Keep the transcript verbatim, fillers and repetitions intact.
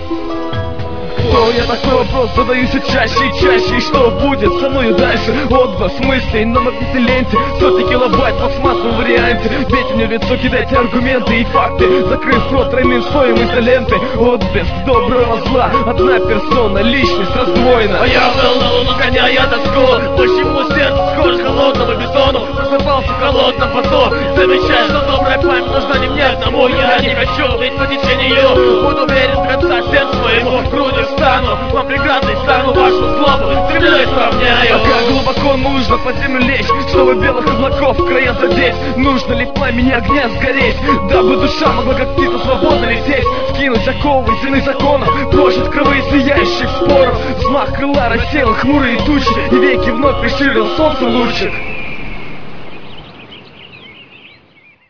Кто я такой, вопрос задаю все чаще и чаще. И что будет со мною дальше? Отброс мыслей на магнитной ленте, сотни килобайт в пластмассовом варианте. Бейте мне в лицо, кидайте аргументы и факты, закрыв рот тройным слоем изоленты. Отблеск доброго зла, одна персона, личность раздвоена. А я был на луну коня, я тоскую. Почему сердце схоже к холодному бетону? Просыпался в холодном поту, замечая, что добрая память нужна не мне одному. Я не хочу быть по течению, буду верен до конца всем своему. Грудью стану, вам преградой стану, вашу злобу землей сравняю. А как глубоко нужно под землю лечь, чтобы белых облаков в края задеть? Нужно ли в пламени огня сгореть, дабы душа могла как птица свободно лететь? Скинуть оковы земных законов, прожить кровы сияющих споров. Взмах крыла рассеял хмурые тучи, и веки вновь приширил солнце лучик.